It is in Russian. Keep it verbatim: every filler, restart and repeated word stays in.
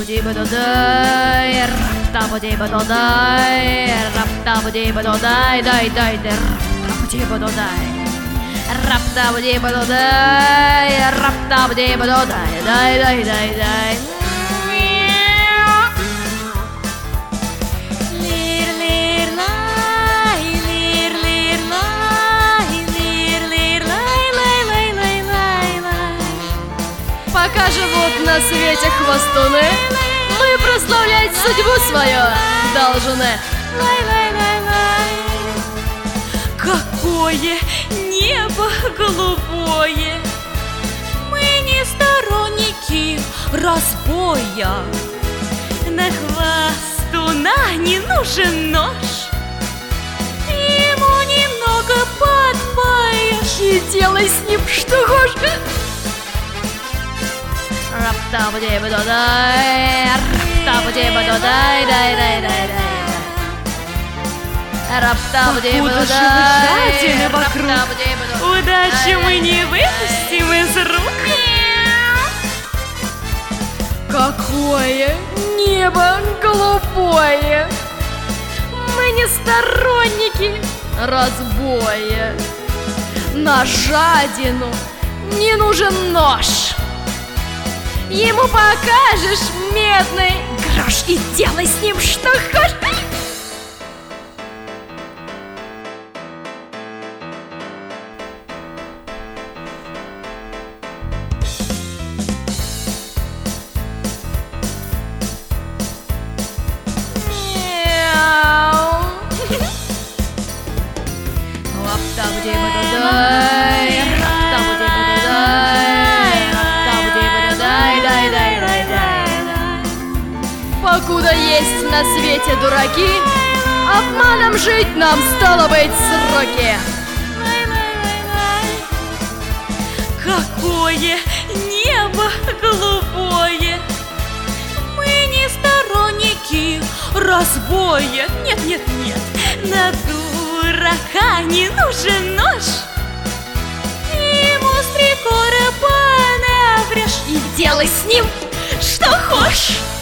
раптабудибадодай, раптабудибадодай, раптабудибадодай, дай, дай, дай, раптабудибадодай, раптабудибадодай, раптабудибадодай, дай, дай, дай, дай. Пока живут на свете хвостуны, мы прославлять судьбу свою должны. Какое небо голубое! Мы не сторонники разбоя. На хвостуна не нужен нож, ему немного подпаешь и делай с ним что хочешь. Раптабудибадодай, раптабудибадодай, дай, дай, дай, дай. Раптабудибадодай, жадины вокруг, удачи мы не выпустим из рук. Какое небо голубое! Мы не сторонники разбоя. На жадину не нужен нож, ему покажешь медный грош и делай с ним что хочешь. Раптабудибадодай, раптабудибадодай, раптабудибадодай, дай, дай, дай, дай. Покуда есть на свете дураки, обманом жить нам стало быть сроки. Какое небо голубое! Мы не сторонники разбоя. Нет, нет, нет, на дурака не нужен нож, ему с три короба наврежь и делай с ним что хочешь.